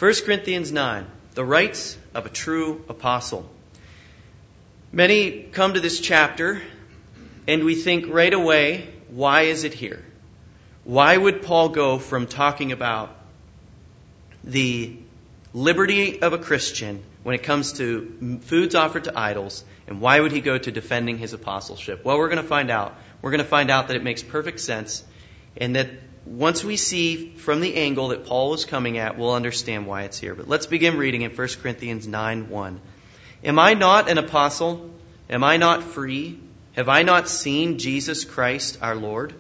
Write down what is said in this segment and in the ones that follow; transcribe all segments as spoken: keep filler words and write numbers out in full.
First Corinthians nine, the rights of a true apostle. Many come to this chapter and we think right away, why is it here? Why would Paul go from talking about the liberty of a Christian when it comes to foods offered to idols, and why would he go to defending his apostleship? Well, we're going to find out. We're going to find out that it makes perfect sense, and that once we see from the angle that Paul was coming at, we'll understand why it's here. But let's begin reading in First Corinthians nine one. Am I not an apostle? Am I not free? Have I not seen Jesus Christ our Lord?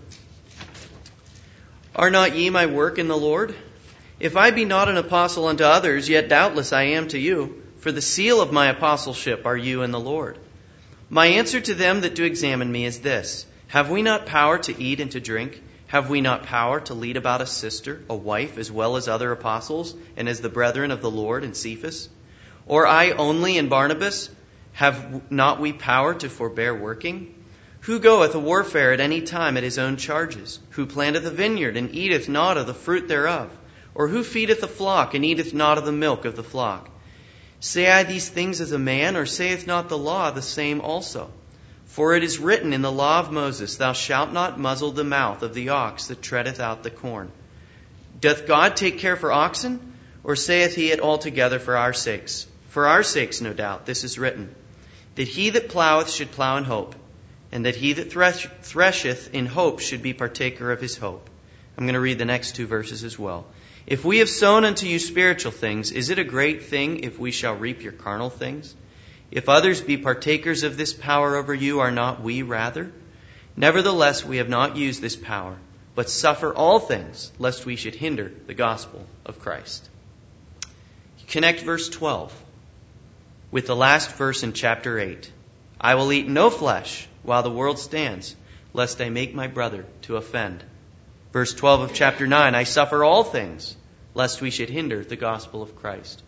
Are not ye my work in the Lord? If I be not an apostle unto others, yet doubtless I am to you. For the seal of my apostleship are you in the Lord. My answer to them that do examine me is this: Have we not power to eat and to drink? Have we not power to lead about a sister, a wife, as well as other apostles, and as the brethren of the Lord and Cephas? Or I only and Barnabas? Have not we power to forbear working? Who goeth a warfare at any time at his own charges? Who planteth a vineyard and eateth not of the fruit thereof? Or who feedeth a flock and eateth not of the milk of the flock? Say I these things as a man, or saith not the law the same also? For it is written in the law of Moses, Thou shalt not muzzle the mouth of the ox that treadeth out the corn. Doth God take care for oxen? Or saith he it altogether for our sakes? For our sakes, no doubt, this is written, that he that ploweth should plow in hope, and that he that thresh- thresheth in hope should be partaker of his hope. I'm going to read the next two verses as well. If we have sown unto you spiritual things, is it a great thing if we shall reap your carnal things? If others be partakers of this power over you, are not we rather? Nevertheless, we have not used this power, but suffer all things, lest we should hinder the gospel of Christ. Connect verse twelve with the last verse in chapter eight. I will eat no flesh while the world stands, lest I make my brother to offend. Verse twelve of chapter nine, I suffer all things, lest we should hinder the gospel of Christ.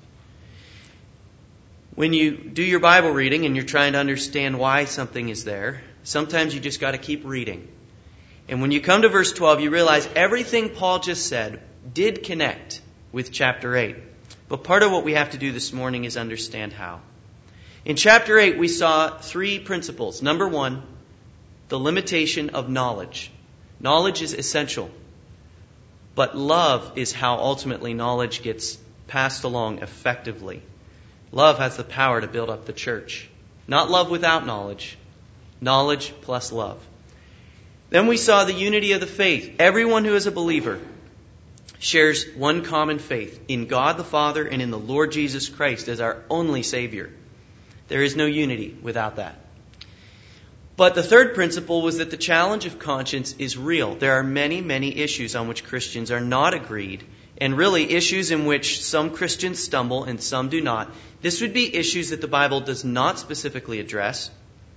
When you do your Bible reading and you're trying to understand why something is there, sometimes you just got to keep reading. And when you come to verse twelve, you realize everything Paul just said did connect with chapter eight. But part of what we have to do this morning is understand how. In chapter eight, we saw three principles. Number one, the limitation of knowledge. Knowledge is essential, but love is how ultimately knowledge gets passed along effectively. Love has the power to build up the church. Not love without knowledge. Knowledge plus love. Then we saw the unity of the faith. Everyone who is a believer shares one common faith in God the Father and in the Lord Jesus Christ as our only Savior. There is no unity without that. But the third principle was that the challenge of conscience is real. There are many, many issues on which Christians are not agreed, and really issues in which some Christians stumble and some do not. This would be issues that the Bible does not specifically address.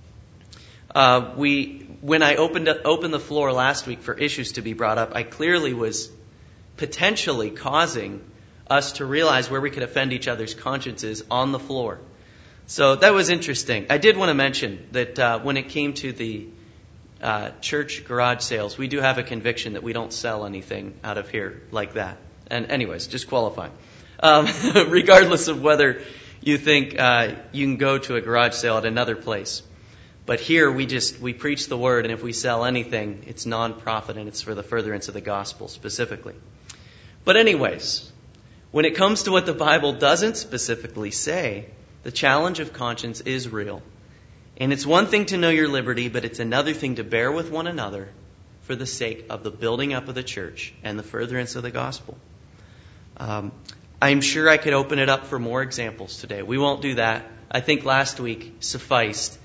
Uh, we, when I opened up, opened the floor last week for issues to be brought up, I clearly was potentially causing us to realize where we could offend each other's consciences on the floor. So that was interesting. I did want to mention that uh, when it came to the uh, church garage sales, we do have a conviction that we don't sell anything out of here like that. And anyways, just qualifying. Um, regardless of whether you think uh, you can go to a garage sale at another place. But here we just, we preach the word, and if we sell anything, it's non-profit and it's for the furtherance of the gospel specifically. But anyways, when it comes to what the Bible doesn't specifically say, the challenge of conscience is real. And it's one thing to know your liberty, but it's another thing to bear with one another for the sake of the building up of the church and the furtherance of the gospel. Um, I'm sure I could open it up for more examples today. We won't do that. I think last week sufficed.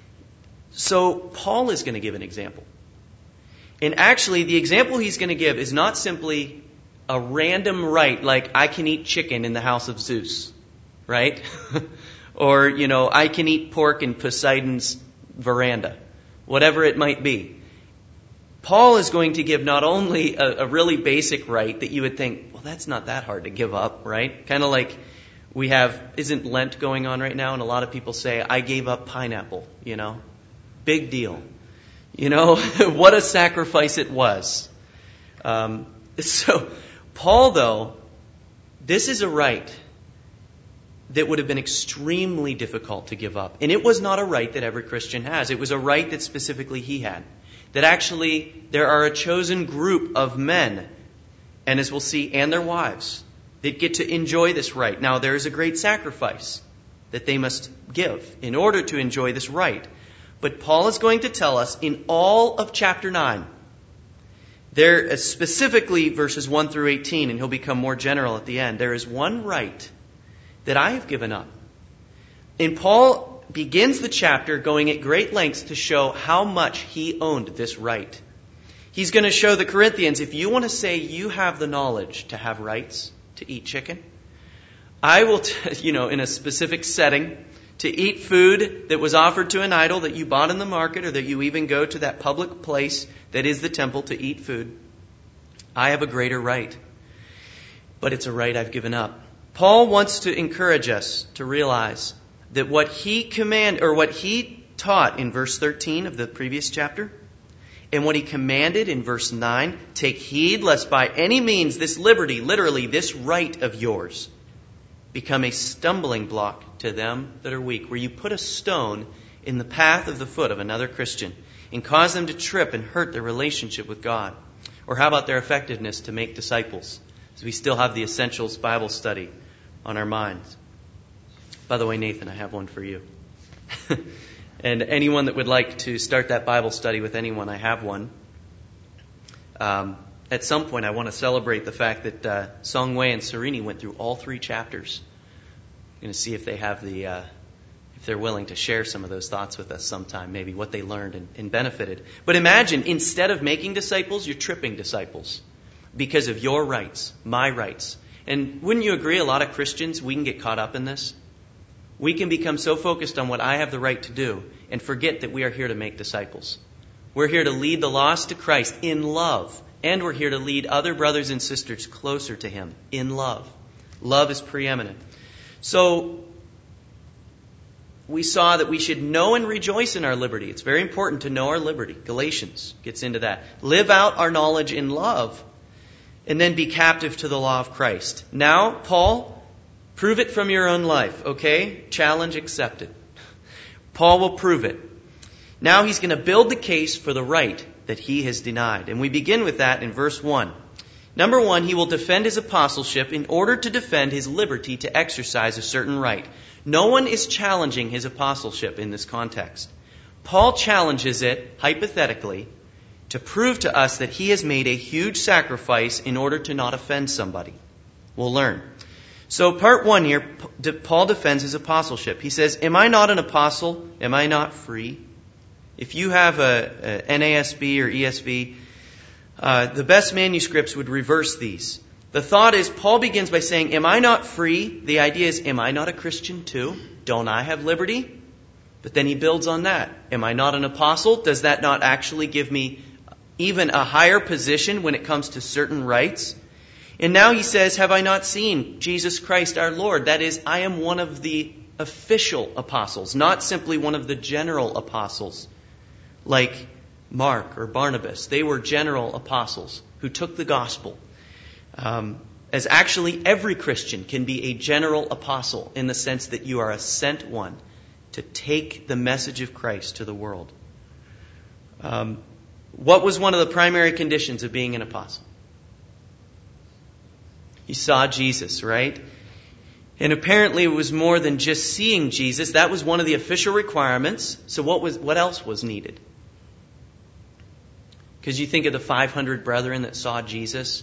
So Paul is going to give an example. And actually, the example he's going to give is not simply a random right, like I can eat chicken in the house of Zeus, right? Or, you know, I can eat pork in Poseidon's veranda, whatever it might be. Paul is going to give not only a, a really basic right that you would think, well, that's not that hard to give up, right? Kind of like we have, isn't Lent going on right now? And a lot of people say, I gave up pineapple, you know, big deal. You know, what a sacrifice it was. Um, so Paul, though, This is a right that would have been extremely difficult to give up. And it was not a right that every Christian has. It was a right that specifically he had. That actually there are a chosen group of men, and as we'll see, and their wives, that get to enjoy this right. Now, there is a great sacrifice that they must give in order to enjoy this right. But Paul is going to tell us in all of chapter nine, there specifically verses one through eighteen, and he'll become more general at the end, there is one right that I have given up. And Paul begins the chapter going at great lengths to show how much he owned this right. He's going to show the Corinthians, if you want to say you have the knowledge to have rights to eat chicken, I will, t- you know, in a specific setting, to eat food that was offered to an idol that you bought in the market or that you even go to that public place that is the temple to eat food, I have a greater right. But it's a right I've given up. Paul wants to encourage us to realize that what he command or what he taught in verse thirteen of the previous chapter and what he commanded in verse nine, take heed lest by any means this liberty, literally this right of yours, become a stumbling block to them that are weak, where you put a stone in the path of the foot of another Christian and cause them to trip and hurt their relationship with God. Or how about their effectiveness to make disciples? As we still have the Essentials Bible study on our minds. By the way, Nathan, I have one for you. And anyone that would like to start that Bible study with anyone, I have one. Um, at some point, I want to celebrate the fact that uh, Song Wei and Serini went through all three chapters. I'm going to see if they have the, uh, if they're willing to share some of those thoughts with us sometime, maybe what they learned and, and benefited. But imagine, instead of making disciples, you're tripping disciples because of your rights, my rights. And wouldn't you agree, a lot of Christians, we can get caught up in this? We can become so focused on what I have the right to do and forget that we are here to make disciples. We're here to lead the lost to Christ in love. And we're here to lead other brothers and sisters closer to Him in love. Love is preeminent. So, we saw that we should know and rejoice in our liberty. It's very important to know our liberty. Galatians gets into that. Live out our knowledge in love. And then be captive to the law of Christ. Now, Paul, prove it from your own life, okay? Challenge accepted. Paul will prove it. Now he's going to build the case for the right that he has denied. And we begin with that in verse one. Number one, he will defend his apostleship in order to defend his liberty to exercise a certain right. No one is challenging his apostleship in this context. Paul challenges it, hypothetically, to prove to us that he has made a huge sacrifice in order to not offend somebody. We'll learn. So part one here, Paul defends his apostleship. He says, am I not an apostle? Am I not free? If you have a, a N A S B or E S V, uh, the best manuscripts would reverse these. The thought is, Paul begins by saying, am I not free? The idea is, am I not a Christian too? Don't I have liberty? But then he builds on that. Am I not an apostle? Does that not actually give me even a higher position when it comes to certain rights? And now he says, have I not seen Jesus Christ our Lord? That is, I am one of the official apostles, not simply one of the general apostles like Mark or Barnabas. They were general apostles who took the gospel. Um, as actually every Christian can be a general apostle in the sense that you are a sent one to take the message of Christ to the world. Um, what was one of the primary conditions of being an apostle? You saw Jesus, right? And apparently it was more than just seeing Jesus. That was one of the official requirements. So what was what else was needed? Because you think of the five hundred brethren that saw Jesus.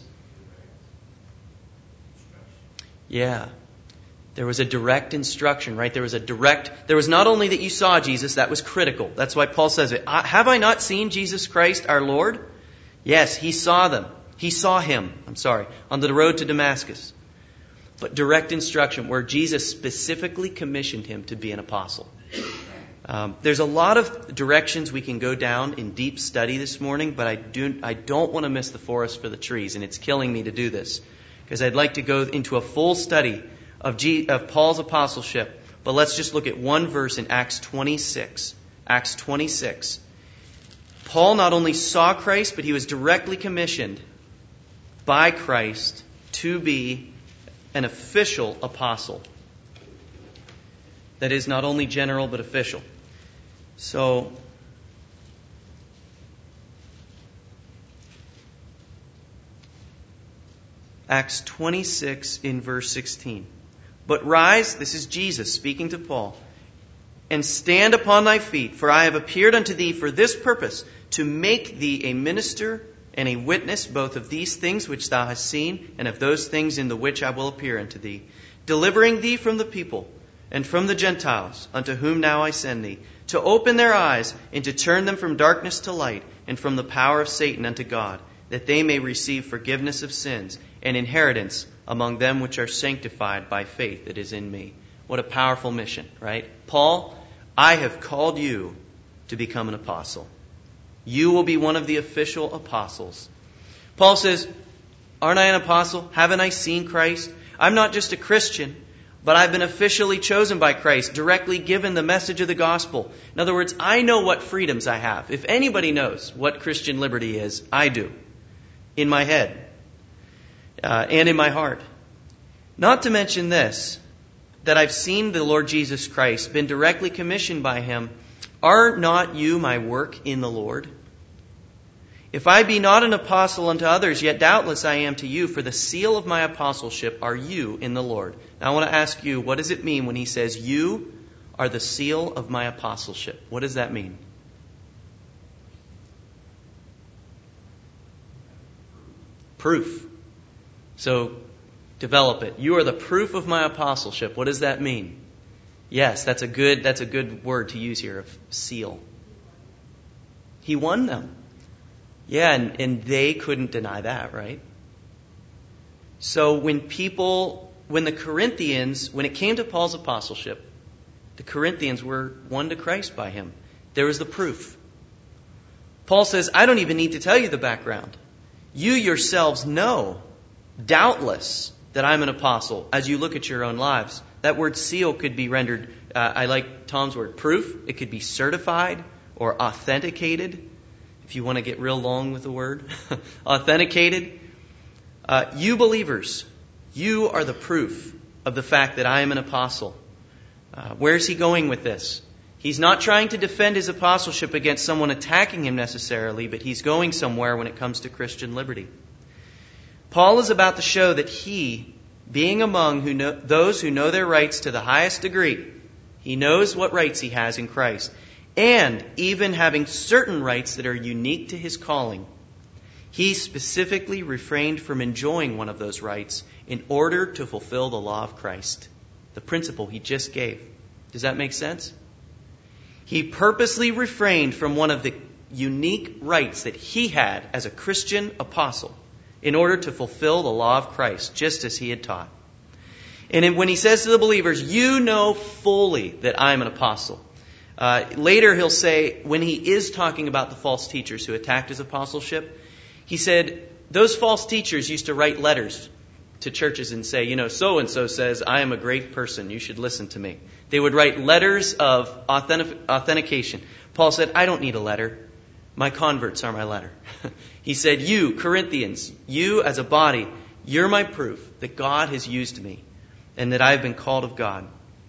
Yeah. There was a direct instruction, right? There was a direct, there was not only that you saw Jesus, that was critical. That's why Paul says it. Have I not seen Jesus Christ our Lord? Yes, he saw them. He saw him, I'm sorry, on the road to Damascus. But direct instruction where Jesus specifically commissioned him to be an apostle. Um, there's a lot of directions we can go down in deep study this morning, but I, do, I don't want to miss the forest for the trees, and it's killing me to do this. Because I'd like to go into a full study of, G, of Paul's apostleship. But let's just look at one verse in Acts twenty-six. Acts twenty-six. Paul not only saw Christ, but he was directly commissioned by Christ to be an official apostle. That is not only general but official. So, Acts twenty-six in verse sixteen. But rise, this is Jesus speaking to Paul, and stand upon thy feet, for I have appeared unto thee for this purpose, to make thee a minister and a witness both of these things which thou hast seen, and of those things in the which I will appear unto thee, delivering thee from the people and from the Gentiles, unto whom now I send thee, to open their eyes, and to turn them from darkness to light, and from the power of Satan unto God, that they may receive forgiveness of sins, and inheritance among them which are sanctified by faith that is in me. What a powerful mission, right? Paul, I have called you to become an apostle. You will be one of the official apostles. Paul says, aren't I an apostle? Haven't I seen Christ? I'm not just a Christian, but I've been officially chosen by Christ, directly given the message of the gospel. In other words, I know what freedoms I have. If anybody knows what Christian liberty is, I do. In my head. Uh, and in my heart. Not to mention this, that I've seen the Lord Jesus Christ, been directly commissioned by Him. Are not you my work in the Lord? If I be not an apostle unto others, yet doubtless I am to you, for the seal of my apostleship are you in the Lord. Now I want to ask you, what does it mean when he says, you are the seal of my apostleship? What does that mean? Proof. So, develop it. You are the proof of my apostleship. What does that mean? Yes, that's a good, that's a good word to use here, of seal. He won them. Yeah, and, and they couldn't deny that, right? So when people, when the Corinthians, when it came to Paul's apostleship, the Corinthians were won to Christ by him. There was the proof. Paul says, I don't even need to tell you the background. You yourselves know, doubtless, that I'm an apostle as you look at your own lives. That word seal could be rendered, uh, I like Tom's word, proof. It could be certified or authenticated, if you want to get real long with the word. Authenticated. Uh, you believers, you are the proof of the fact that I am an apostle. Uh, where's he going with this? He's not trying to defend his apostleship against someone attacking him necessarily, but he's going somewhere when it comes to Christian liberty. Paul is about to show that he, being among who know, those who know their rights to the highest degree, he knows what rights he has in Christ, and even having certain rights that are unique to his calling, he specifically refrained from enjoying one of those rights in order to fulfill the law of Christ, the principle he just gave. Does that make sense? He purposely refrained from one of the unique rights that he had as a Christian apostle in order to fulfill the law of Christ, just as he had taught. And when he says to the believers, you know fully that I'm an apostle. Uh, later he'll say, when he is talking about the false teachers who attacked his apostleship, he said, those false teachers used to write letters to churches and say, you know, so-and-so says, I am a great person. You should listen to me. They would write letters of authentic- authentication. Paul said, I don't need a letter. My converts are my letter. He said, you, Corinthians, you as a body, you're my proof that God has used me and that I've been called of God.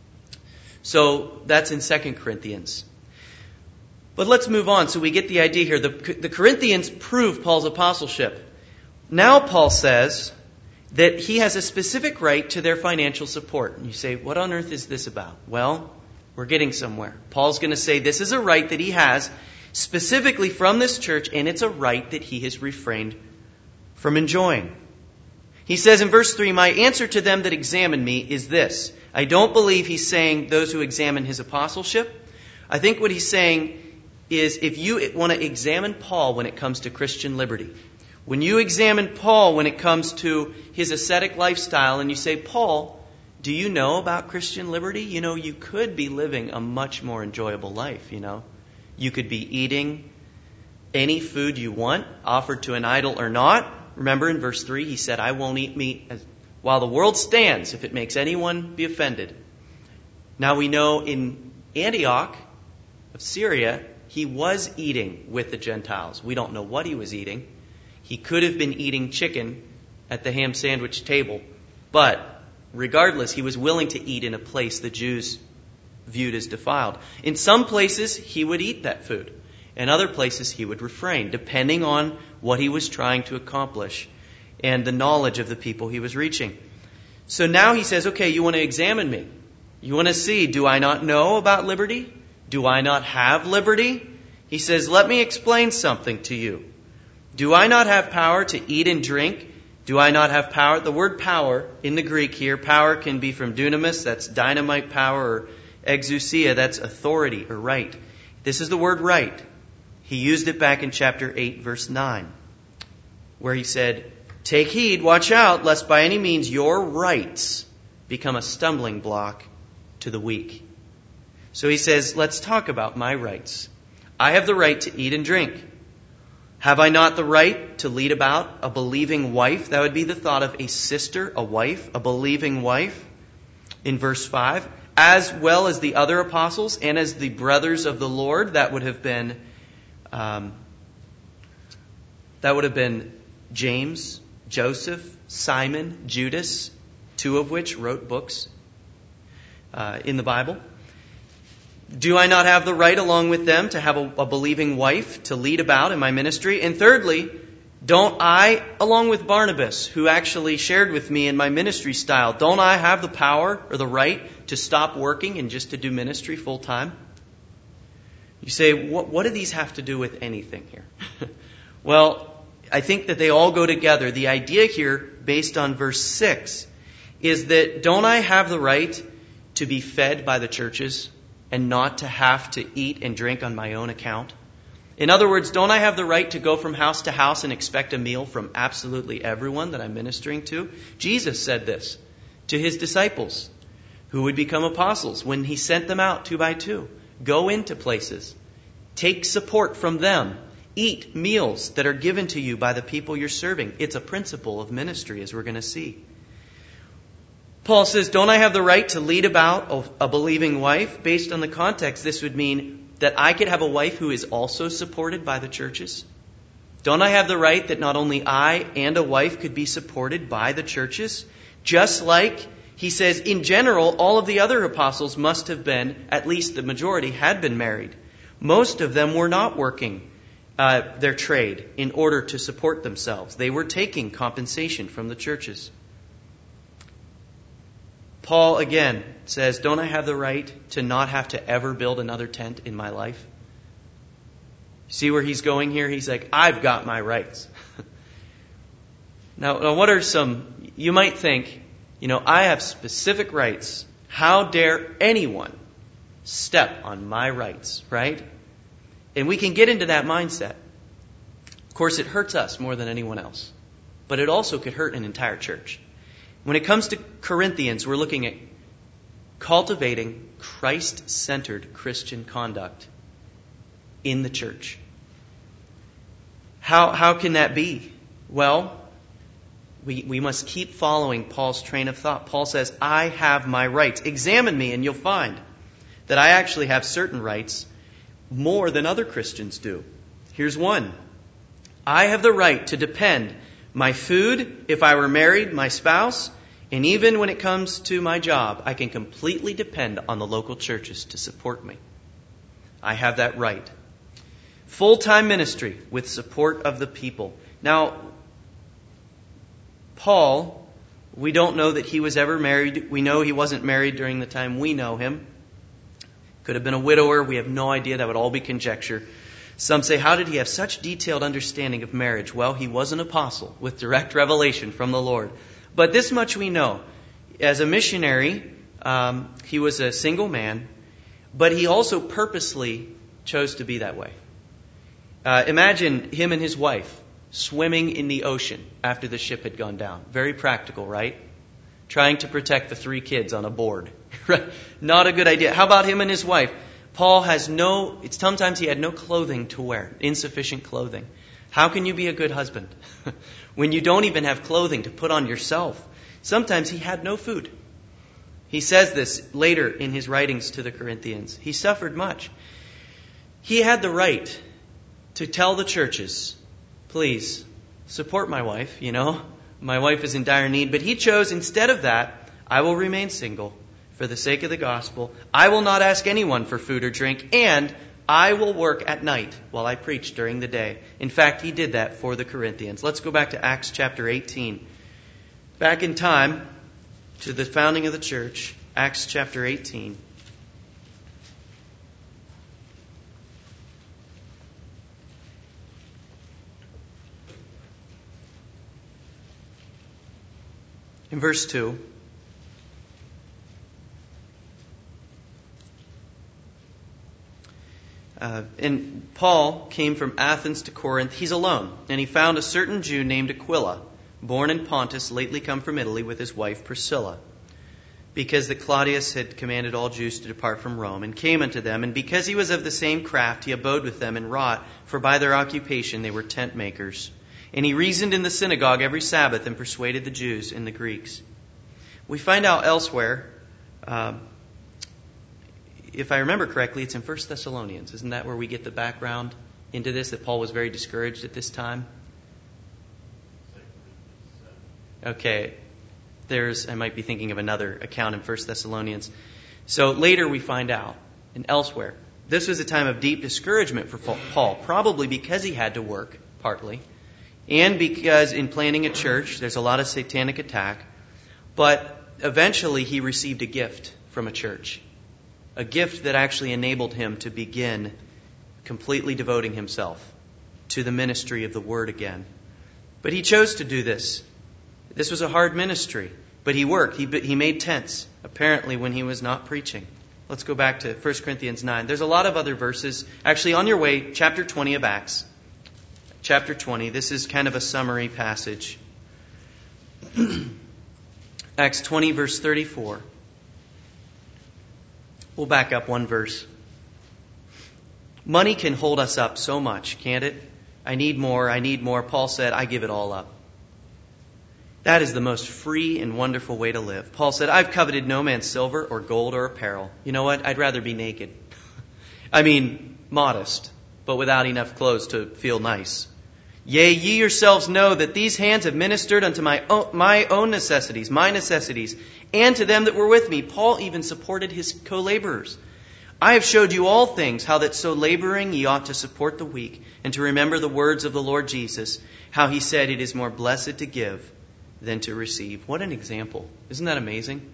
So that's in Second Corinthians. But let's move on so we get the idea here. The, the Corinthians prove Paul's apostleship. Now Paul says that he has a specific right to their financial support. And you say, what on earth is this about? Well, we're getting somewhere. Paul's going to say this is a right that he has specifically from this church, and it's a right that he has refrained from enjoying. He says in verse three, my answer to them that examine me is this. I don't believe he's saying those who examine his apostleship. I think what he's saying is if you want to examine Paul when it comes to Christian liberty, when you examine Paul when it comes to his ascetic lifestyle and you say, Paul, do you know about Christian liberty? You know, you could be living a much more enjoyable life, you know. You could be eating any food you want, offered to an idol or not. Remember in verse three, he said, I won't eat meat as, while the world stands if it makes anyone be offended. Now we know in Antioch of Syria, he was eating with the Gentiles. We don't know what he was eating. He could have been eating chicken at the ham sandwich table, but Regardless, he was willing to eat in a place the Jews viewed as defiled. In some places, he would eat that food. In other places, he would refrain, depending on what he was trying to accomplish and the knowledge of the people he was reaching. So now he says, okay, you want to examine me. You want to see, do I not know about liberty? Do I not have liberty? He says, let me explain something to you. Do I not have power to eat and drink? Do I not have power? The word power in the Greek here, power can be from dunamis, that's dynamite power, or exousia, that's authority or right. This is the word right. He used it back in chapter eight, verse nine, where he said, take heed, watch out, lest by any means your rights become a stumbling block to the weak. So he says, let's talk about my rights. I have the right to eat and drink. Have I not the right to lead about a believing wife? That would be the thought of a sister, a wife, a believing wife. In verse five, as well as the other apostles and as the brothers of the Lord, that would have been, um, that would have been James, Joseph, Simon, Judas, two of which wrote books uh, in the Bible. Do I not have the right along with them to have a, a believing wife to lead about in my ministry? And thirdly, don't I, along with Barnabas, who actually shared with me in my ministry style, don't I have the power or the right to stop working and just to do ministry full time? You say, what, what do these have to do with anything here? Well, I think that they all go together. The idea here, based on verse six, is that don't I have the right to be fed by the churches and not to have to eat and drink on my own account? In other words, don't I have the right to go from house to house and expect a meal from absolutely everyone that I'm ministering to? Jesus said this to his disciples who would become apostles when he sent them out two by two. Go into places. Take support from them. Eat meals that are given to you by the people you're serving. It's a principle of ministry, as we're going to see. Paul says, don't I have the right to lead about a believing wife? Based on the context, this would mean that I could have a wife who is also supported by the churches. Don't I have the right that not only I and a wife could be supported by the churches? Just like he says, in general, all of the other apostles must have been, at least the majority, had been married. Most of them were not working uh, their trade in order to support themselves. They were taking compensation from the churches. Paul, again, says, don't I have the right to not have to ever build another tent in my life? See where he's going here? He's like, I've got my rights. now, now, what are some, you might think, you know, I have specific rights. How dare anyone step on my rights, right? And we can get into that mindset. Of course, it hurts us more than anyone else. But it also could hurt an entire church. When it comes to Corinthians, we're looking at cultivating Christ-centered Christian conduct in the church. How, how can that be? Well, we, we must keep following Paul's train of thought. Paul says, I have my rights. Examine me and you'll find that I actually have certain rights more than other Christians do. Here's one. I have the right to depend my food, if I were married, my spouse, and even when it comes to my job, I can completely depend on the local churches to support me. I have that right. Full-time ministry with support of the people. Now, Paul, we don't know that he was ever married. We know he wasn't married during the time we know him. Could have been a widower. We have no idea. That would all be conjecture. Some say, how did he have such detailed understanding of marriage? Well, he was an apostle with direct revelation from the Lord. But this much we know. As a missionary, um, he was a single man, but he also purposely chose to be that way. Uh, imagine him and his wife swimming in the ocean after the ship had gone down. Very practical, right? Trying to protect the three kids on a board. Not a good idea. How about him and his wife? Paul has no, it's sometimes he had no clothing to wear, insufficient clothing. How can you be a good husband when you don't even have clothing to put on yourself? Sometimes he had no food. He says this later in his writings to the Corinthians. He suffered much. He had the right to tell the churches, please support my wife, you know. My wife is in dire need. But he chose instead of that, I will remain single for the sake of the gospel. I will not ask anyone for food or drink, and I will work at night while I preach during the day. In fact, he did that for the Corinthians. Let's go back to Acts chapter eighteen. Back in time to the founding of the church, Acts chapter eighteen. In verse two, uh, and Paul came from Athens to Corinth. He's alone, and he found a certain Jew named Aquila, born in Pontus, lately come from Italy with his wife Priscilla, because that Claudius had commanded all Jews to depart from Rome, and came unto them. And because he was of the same craft, he abode with them and wrought, for by their occupation they were tent makers. And he reasoned in the synagogue every Sabbath and persuaded the Jews and the Greeks. We find out elsewhere, uh, if I remember correctly, it's in First Thessalonians. Isn't that where we get the background into this, that Paul was very discouraged at this time? Okay, there's, I might be thinking of another account in First Thessalonians. So later we find out, and elsewhere, this was a time of deep discouragement for Paul, probably because he had to work, partly, and because in planning a church, there's a lot of satanic attack. But eventually he received a gift from a church, a gift that actually enabled him to begin completely devoting himself to the ministry of the Word again. But he chose to do this. This was a hard ministry, but he worked. He, he made tents, apparently, when he was not preaching. Let's go back to First Corinthians nine. There's a lot of other verses. Actually, on your way, chapter twenty of Acts. Chapter twenty. This is kind of a summary passage. Acts twenty, verse thirty-four. We'll back up one verse. Money can hold us up so much, can't it? I need more, I need more. Paul said, I give it all up. That is the most free and wonderful way to live. Paul said, I've coveted no man's silver or gold or apparel. You know what? I'd rather be naked. I mean, modest, but without enough clothes to feel nice. Yea, ye yourselves know that these hands have ministered unto my own, my own necessities, my necessities, and to them that were with me. Paul even supported his co-laborers. I have showed you all things, how that so laboring ye ought to support the weak, and to remember the words of the Lord Jesus, how he said, it is more blessed to give than to receive. What an example. Isn't that amazing?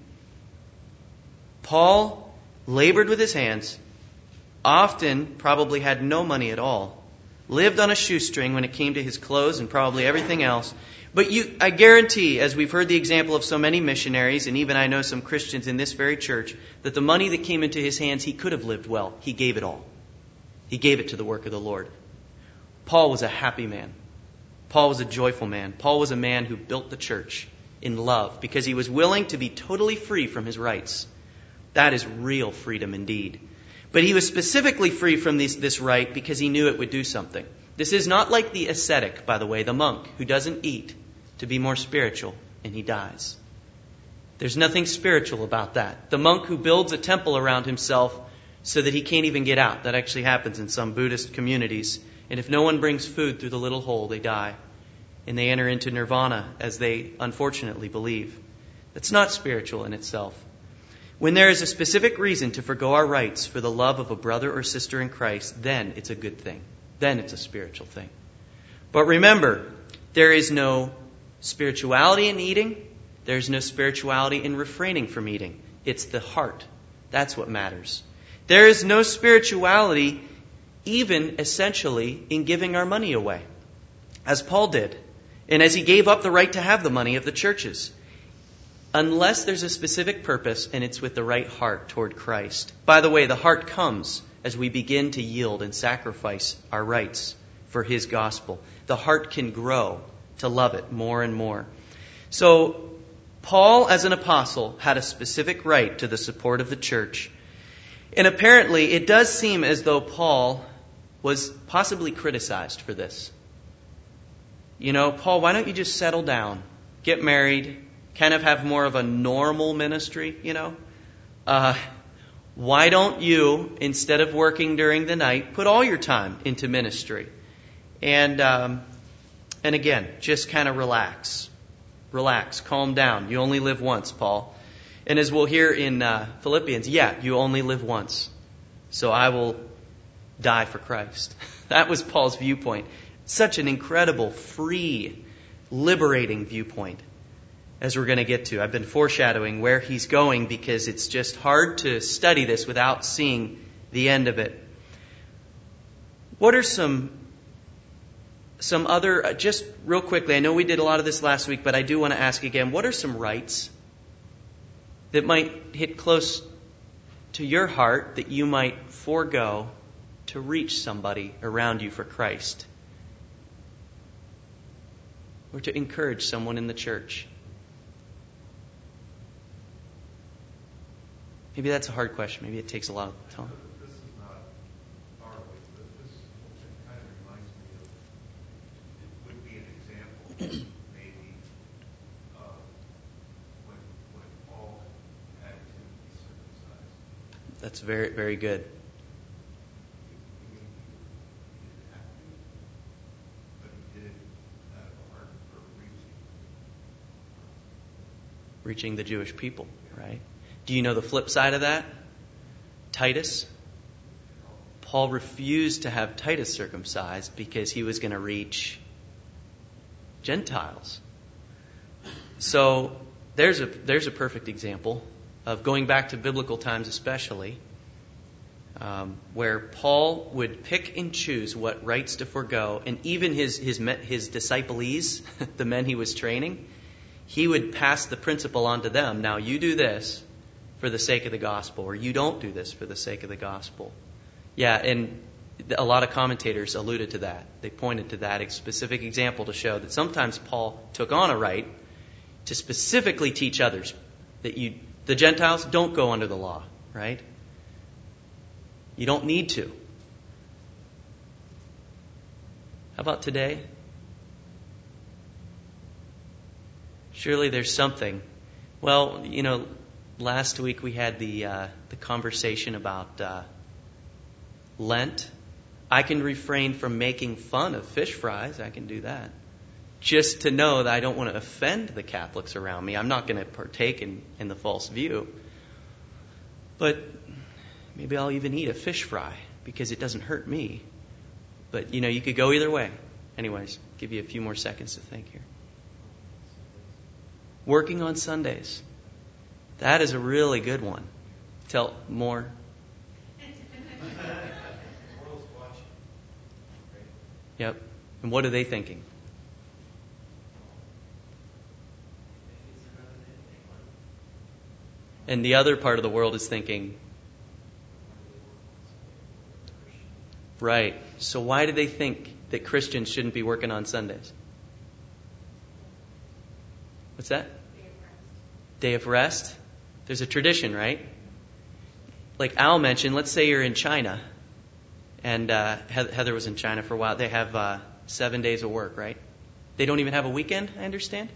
Paul labored with his hands, often probably had no money at all, lived on a shoestring when it came to his clothes and probably everything else. But you, I guarantee, as we've heard the example of so many missionaries, and even I know some Christians in this very church, that the money that came into his hands, he could have lived well. He gave it all. He gave it to the work of the Lord. Paul was a happy man. Paul was a joyful man. Paul was a man who built the church in love because he was willing to be totally free from his rights. That is real freedom indeed. But he was specifically free from this, this right because he knew it would do something. This is not like the ascetic, by the way, the monk who doesn't eat to be more spiritual and he dies. There's nothing spiritual about that. The monk who builds a temple around himself so that he can't even get out. That actually happens in some Buddhist communities. And if no one brings food through the little hole, they die. And they enter into nirvana, as they unfortunately believe. That's not spiritual in itself. When there is a specific reason to forgo our rights for the love of a brother or sister in Christ, then it's a good thing. Then it's a spiritual thing. But remember, there is no spirituality in eating. There's no spirituality in refraining from eating. It's the heart. That's what matters. There is no spirituality even essentially in giving our money away, as Paul did, and as he gave up the right to have the money of the churches. Unless there's a specific purpose and it's with the right heart toward Christ. By the way, the heart comes as we begin to yield and sacrifice our rights for His gospel. The heart can grow to love it more and more. So, Paul, as an apostle, had a specific right to the support of the church. And apparently, it does seem as though Paul was possibly criticized for this. You know, Paul, why don't you just settle down, get married, kind of have more of a normal ministry, you know? Uh, why don't you, instead of working during the night, put all your time into ministry? And um, and again, just kind of relax. Relax, calm down. You only live once, Paul. And as we'll hear in uh, Philippians, yeah, you only live once. So I will die for Christ. That was Paul's viewpoint. Such an incredible, free, liberating viewpoint, as we're going to get to. I've been foreshadowing where he's going because it's just hard to study this without seeing the end of it. What are some some other, uh, just real quickly, I know we did a lot of this last week, but I do want to ask again, what are some rights that might hit close to your heart that you might forego to reach somebody around you for Christ? Or to encourage someone in the church? Maybe that's a hard question. Maybe it takes a lot of time. This is not our way, but this kind of reminds me of, it would be an example, maybe, of when, when Paul had Timothy circumcised. That's very, very good. He didn't have to, but he did have a heart for reaching. Reaching the Jewish people, right? Do you know the flip side of that? Titus. Paul refused to have Titus circumcised because he was going to reach Gentiles. So there's a there's a perfect example of going back to biblical times, especially um, where Paul would pick and choose what rights to forego, and even his his his disciples, the men he was training, he would pass the principle on to them. Now you do this for the sake of the gospel, or you don't do this for the sake of the gospel. Yeah, and a lot of commentators alluded to that. They pointed to that specific example to show that sometimes Paul took on a right to specifically teach others that you, the Gentiles, don't go under the law, right? You don't need to. How about today? Surely there's something. Well, you know, last week we had the uh, the conversation about uh, Lent. I can refrain from making fun of fish fries. I can do that. Just to know that I don't want to offend the Catholics around me. I'm not going to partake in, in the false view. But maybe I'll even eat a fish fry because it doesn't hurt me. But, you know, you could go either way. Anyways, give you a few more seconds to think here. Working on Sundays. That is a really good one. Tell more. Yep. And what are they thinking? And the other part of the world is thinking, right. So why do they think that Christians shouldn't be working on Sundays? What's that? Day of rest. There's a tradition, right? Like Al mentioned, let's say you're in China, and uh, Heather was in China for a while. They have uh, seven days of work, right? They don't even have a weekend, I understand.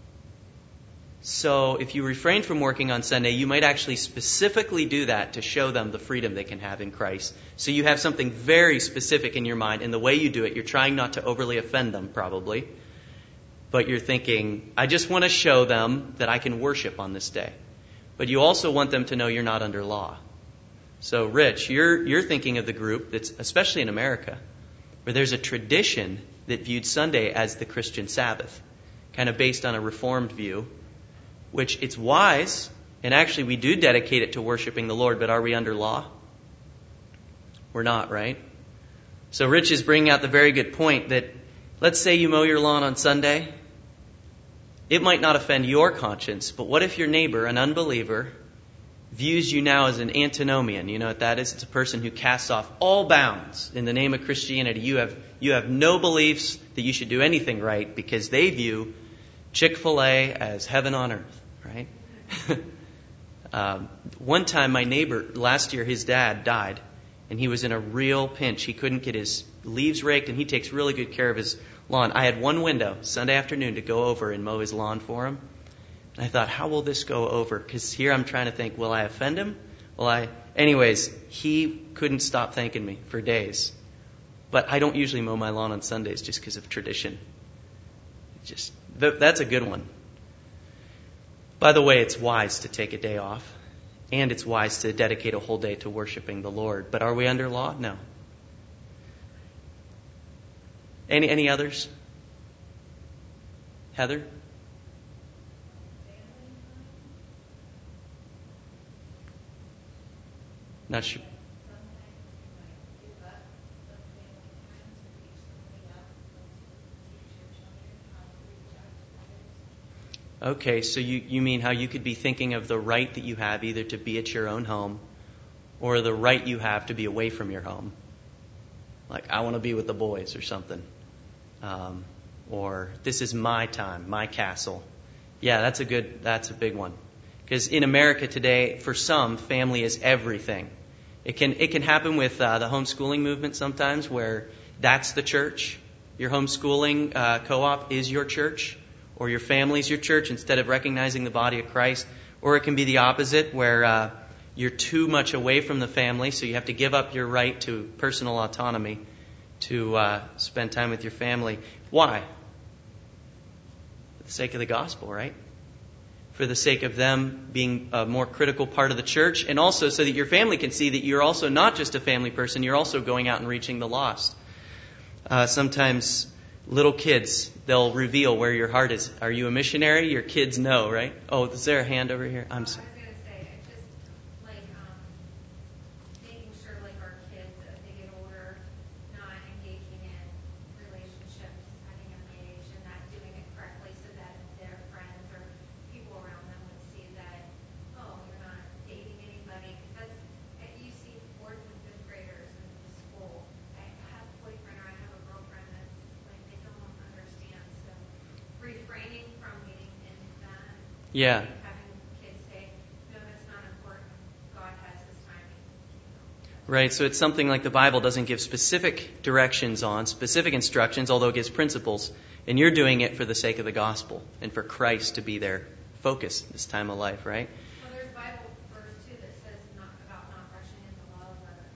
So if you refrain from working on Sunday, you might actually specifically do that to show them the freedom they can have in Christ. So you have something very specific in your mind, and the way you do it, you're trying not to overly offend them, probably. But you're thinking, I just want to show them that I can worship on this day. But you also want them to know you're not under law. So, Rich, you're you're thinking of the group that's, especially in America, where there's a tradition that viewed Sunday as the Christian Sabbath, kind of based on a Reformed view, which it's wise, and actually we do dedicate it to worshiping the Lord, but are we under law? We're not, right? So Rich is bringing out the very good point that, let's say you mow your lawn on Sunday. It might not offend your conscience, but what if your neighbor, an unbeliever, views you now as an antinomian? You know what that is? It's a person who casts off all bounds in the name of Christianity. You have you have no beliefs that you should do anything right because they view Chick-fil-A as heaven on earth, right? um, one time my neighbor, last year his dad died, and he was in a real pinch. He couldn't get his leaves raked, and he takes really good care of his lawn. I had one window, Sunday afternoon, to go over and mow his lawn for him. And I thought, how will this go over? Because here I'm trying to think, will I offend him? Will I? Anyways, he couldn't stop thanking me for days. But I don't usually mow my lawn on Sundays just because of tradition. Just th- That's a good one. By the way, it's wise to take a day off, and it's wise to dedicate a whole day to worshiping the Lord. But are we under law? No. Any any others? Heather? Not sure. Okay, so you, you mean how you could be thinking of the right that you have either to be at your own home or the right you have to be away from your home. Like, I want to be with the boys or something. Um, or this is my time, my castle. Yeah, that's a good, that's a big one. Because in America today, for some, family is everything. It can it can happen with uh, the homeschooling movement sometimes, where that's the church. Your homeschooling uh, co-op is your church, or your family's your church, instead of recognizing the body of Christ. Or it can be the opposite, where uh, you're too much away from the family, so you have to give up your right to personal autonomy to uh, spend time with your family. Why? For the sake of the gospel, right? For the sake of them being a more critical part of the church, and also so that your family can see that you're also not just a family person, you're also going out and reaching the lost. Uh, sometimes little kids, they'll reveal where your heart is. Are you a missionary? Your kids know, right? Oh, is there a hand over here? I'm sorry. I was going to say, it's just like um, making sure like our kids, as they get older, not engaging in relationships at a young age and not doing it correctly so that their friends or people around them would see that, oh, you're not dating anybody. Because that's, you see fourth and fifth graders in school. I have a boyfriend or I have a girlfriend that's like they don't understand. So refraining from getting into that. Yeah. Having kids say, no, that's not important. God has His timing. Right, so it's something like the Bible doesn't give specific directions on, specific instructions, although it gives principles. And you're doing it for the sake of the gospel and for Christ to be their focus this time of life, right? Well, there's a Bible verse, too, that says not about not rushing into love.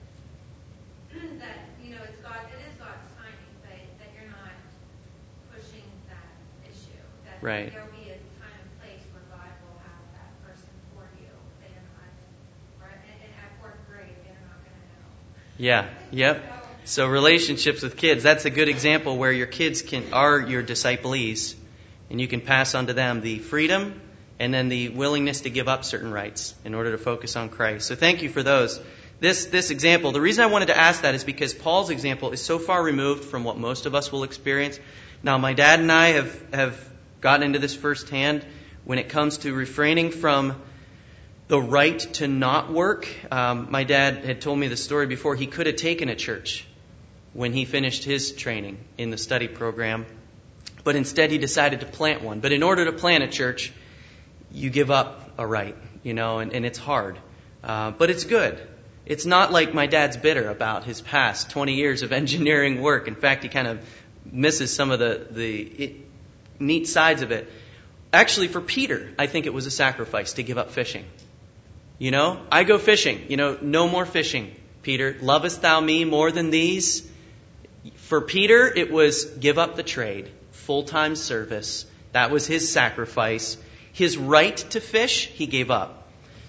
Or that, you know, it's God, it is God's timing, but that you're not pushing that issue. That Right. there will be a time and place where God will have that person for you. That you're not, right? And, and at fourth grade, they're not going to know. Yeah, yep. So relationships with kids, that's a good example where your kids can are your disciplees, and you can pass on to them the freedom and then the willingness to give up certain rights in order to focus on Christ. So thank you for those. This this example, the reason I wanted to ask that is because Paul's example is so far removed from what most of us will experience. Now, my dad and I have, have gotten into this firsthand when it comes to refraining from the right to not work. Um, my dad had told me the story before. He could have taken a church when he finished his training in the study program, but instead he decided to plant one. But in order to plant a church, you give up a right, you know, and, and it's hard. Uh, but it's good. It's not like my dad's bitter about his past twenty years of engineering work. In fact, he kind of misses some of the, the it, neat sides of it. Actually, for Peter, I think it was a sacrifice to give up fishing. You know, I go fishing. You know, no more fishing, Peter. Lovest thou me more than these? For Peter, it was give up the trade, full-time service. That was his sacrifice. His right to fish, he gave up.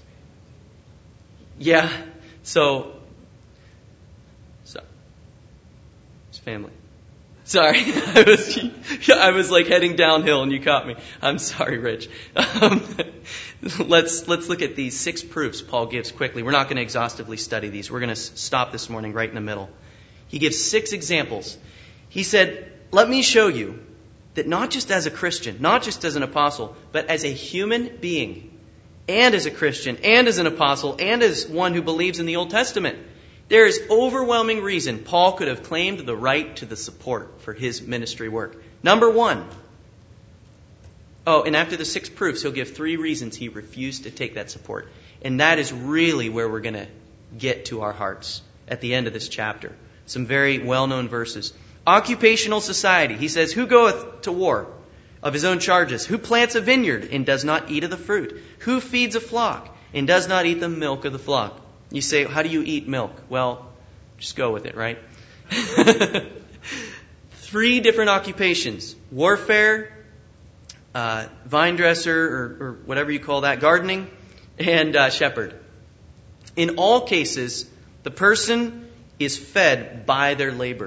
Yeah, so, so his family. Sorry, I was I was like heading downhill and you caught me. I'm sorry, Rich. Um, let's let's look at these six proofs Paul gives quickly. We're not going to exhaustively study these. We're going to stop this morning right in the middle. He gives six examples. He said, let me show you that not just as a Christian, not just as an apostle, but as a human being, and as a Christian, and as an apostle, and as one who believes in the Old Testament, there is overwhelming reason Paul could have claimed the right to the support for his ministry work. Number one. Oh, and after the six proofs, he'll give three reasons he refused to take that support. And that is really where we're going to get to our hearts at the end of this chapter. Some very well-known verses. Occupational society. He says, who goeth to war of his own charges? Who plants a vineyard and does not eat of the fruit? Who feeds a flock and does not eat the milk of the flock? You say, how do you eat milk? Well, just go with it, right? Three different occupations. Warfare, uh, vine dresser, or, or whatever you call that, gardening, and uh, shepherd. In all cases, the person is fed by their labor.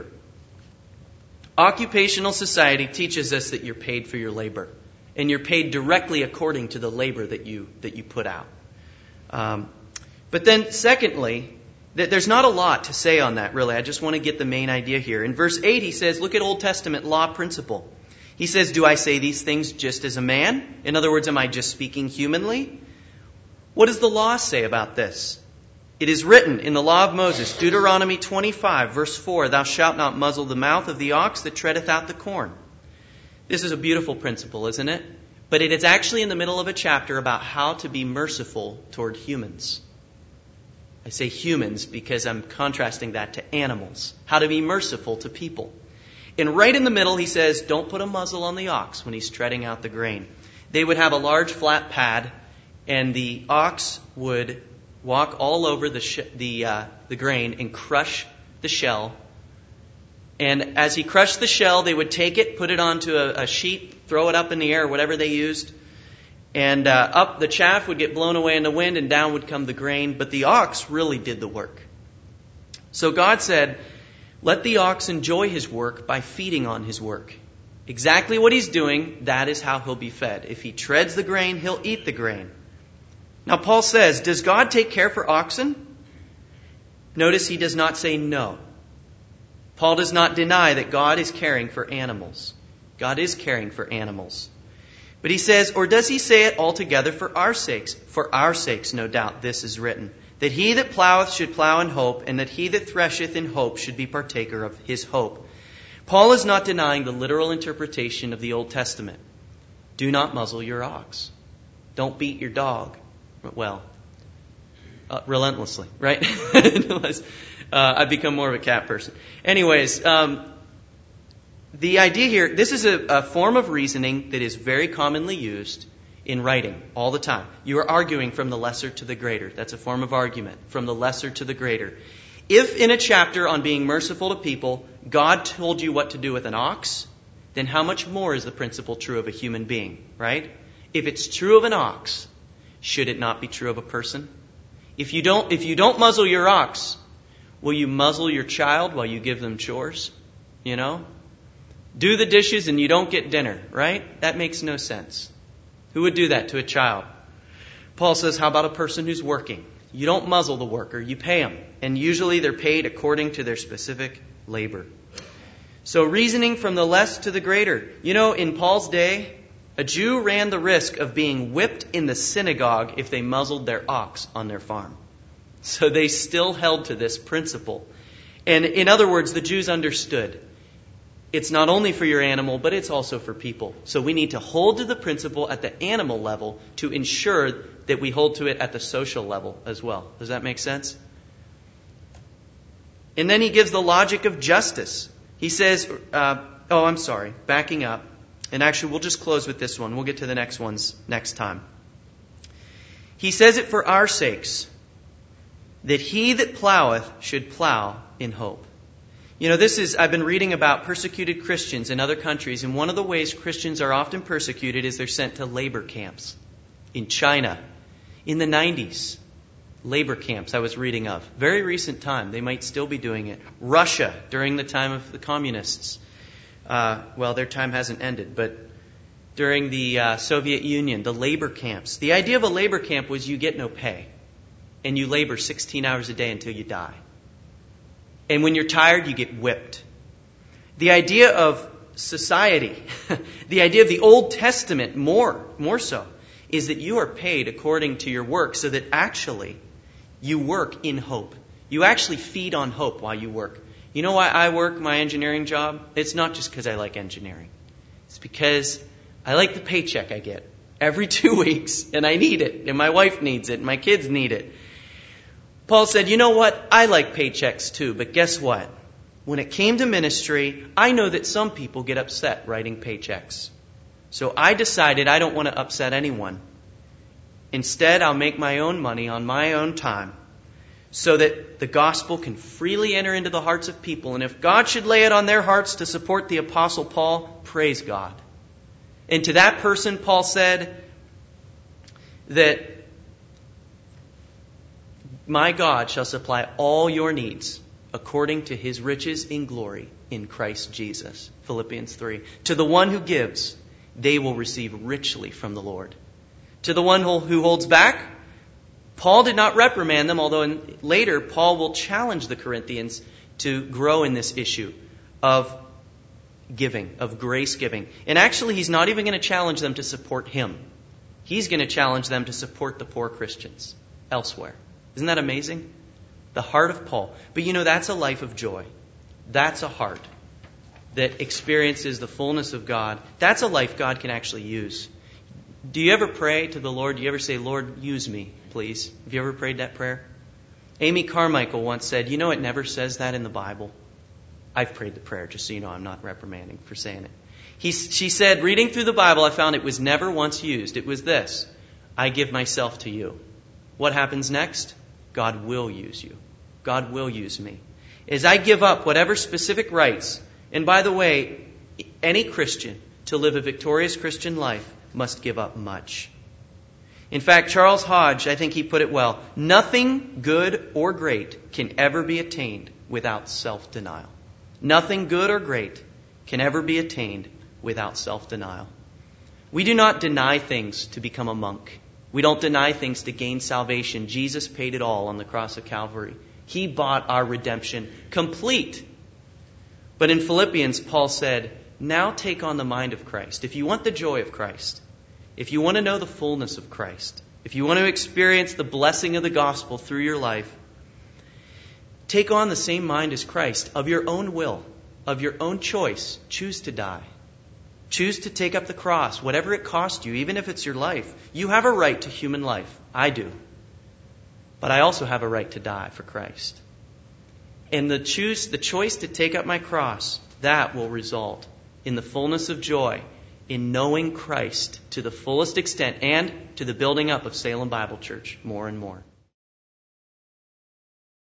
Occupational society teaches us that you're paid for your labor, and you're paid directly according to the labor that you that you put out. Um, but then, secondly, that there's not a lot to say on that, really. I just want to get the main idea here. In verse eight, he says, look at Old Testament law principle. He says, do I say these things just as a man? In other words, am I just speaking humanly? What does the law say about this? It is written in the law of Moses, Deuteronomy twenty-five, verse four, thou shalt not muzzle the mouth of the ox that treadeth out the corn. This is a beautiful principle, isn't it? But it is actually in the middle of a chapter about how to be merciful toward humans. I say humans because I'm contrasting that to animals. How to be merciful to people. And right in the middle, he says, don't put a muzzle on the ox when he's treading out the grain. They would have a large flat pad, and the ox would walk all over the sh- the uh, the grain and crush the shell. And as he crushed the shell, they would take it, put it onto a, a sheet, throw it up in the air, whatever they used. And uh, up the chaff would get blown away in the wind, and down would come the grain. But the ox really did the work. So God said, let the ox enjoy his work by feeding on his work. Exactly what he's doing, that is how he'll be fed. If he treads the grain, he'll eat the grain. Now Paul says, does God take care for oxen? Notice he does not say no. Paul does not deny that God is caring for animals. God is caring for animals. But he says, or does he say it altogether for our sakes? For our sakes, no doubt, this is written, that he that ploweth should plow in hope, and that he that thresheth in hope should be partaker of his hope. Paul is not denying the literal interpretation of the Old Testament. Do not muzzle your ox. Don't beat your dog. Well, uh, relentlessly, right? Unless uh, I've become more of a cat person. Anyways, um, the idea here, this is a, a form of reasoning that is very commonly used in writing all the time. You are arguing from the lesser to the greater. That's a form of argument, from the lesser to the greater. If in a chapter on being merciful to people, God told you what to do with an ox, then how much more is the principle true of a human being, right? If it's true of an ox, should it not be true of a person? If you don't, if you don't muzzle your ox, will you muzzle your child while you give them chores? You know? Do the dishes and you don't get dinner, right? That makes no sense. Who would do that to a child? Paul says, how about a person who's working? You don't muzzle the worker, you pay them. And usually they're paid according to their specific labor. So reasoning from the less to the greater. You know, in Paul's day, a Jew ran the risk of being whipped in the synagogue if they muzzled their ox on their farm. So they still held to this principle. And in other words, the Jews understood. It's not only for your animal, but it's also for people. So we need to hold to the principle at the animal level to ensure that we hold to it at the social level as well. Does that make sense? And then he gives the logic of justice. He says, uh, oh, I'm sorry, backing up. And actually, we'll just close with this one. We'll get to the next ones next time. He says it for our sakes, that he that ploweth should plow in hope. You know, this is, I've been reading about persecuted Christians in other countries, and one of the ways Christians are often persecuted is they're sent to labor camps. In China, in the nineties, labor camps I was reading of. Very recent time, they might still be doing it. Russia, during the time of the communists. Uh, well, their time hasn't ended, but during the uh, Soviet Union, the labor camps. The idea of a labor camp was you get no pay, and you labor sixteen hours a day until you die. And when you're tired, you get whipped. The idea of society, the idea of the Old Testament more, more so, is that you are paid according to your work, so that actually you work in hope. You actually feed on hope while you work. You know why I work my engineering job? It's not just because I like engineering. It's because I like the paycheck I get every two weeks, and I need it, and my wife needs it, and my kids need it. Paul said, you know what? I like paychecks too, but guess what? When it came to ministry, I know that some people get upset writing paychecks. So I decided I don't want to upset anyone. Instead, I'll make my own money on my own time so that the gospel can freely enter into the hearts of people. And if God should lay it on their hearts to support the Apostle Paul, praise God. And to that person, Paul said that my God shall supply all your needs according to his riches in glory in Christ Jesus. Philippians three. To the one who gives, they will receive richly from the Lord. To the one who holds back, Paul did not reprimand them, although in, later Paul will challenge the Corinthians to grow in this issue of giving, of grace giving. And actually, he's not even going to challenge them to support him. He's going to challenge them to support the poor Christians elsewhere. Isn't that amazing? The heart of Paul. But you know, that's a life of joy. That's a heart that experiences the fullness of God. That's a life God can actually use. Do you ever pray to the Lord? Do you ever say, Lord, use me, please? Have you ever prayed that prayer? Amy Carmichael once said, you know, it never says that in the Bible. I've prayed the prayer, just so you know, I'm not reprimanding for saying it. He, she said, reading through the Bible, I found it was never once used. It was this: I give myself to you. What happens next? God will use you. God will use me. As I give up whatever specific rights, and by the way, any Christian to live a victorious Christian life must give up much. In fact, Charles Hodge, I think he put it well, nothing good or great can ever be attained without self-denial. Nothing good or great can ever be attained without self-denial. We do not deny things to become a monk. We don't deny things to gain salvation. Jesus paid it all on the cross of Calvary. He bought our redemption complete. But in Philippians, Paul said, now take on the mind of Christ. If you want the joy of Christ, if you want to know the fullness of Christ, if you want to experience the blessing of the gospel through your life, take on the same mind as Christ, of your own will, of your own choice. Choose to die. Choose to take up the cross, whatever it costs you, even if it's your life. You have a right to human life. I do. But I also have a right to die for Christ. And the choose, the choice to take up my cross, that will result in the fullness of joy, in knowing Christ to the fullest extent, and to the building up of Salem Bible Church more and more.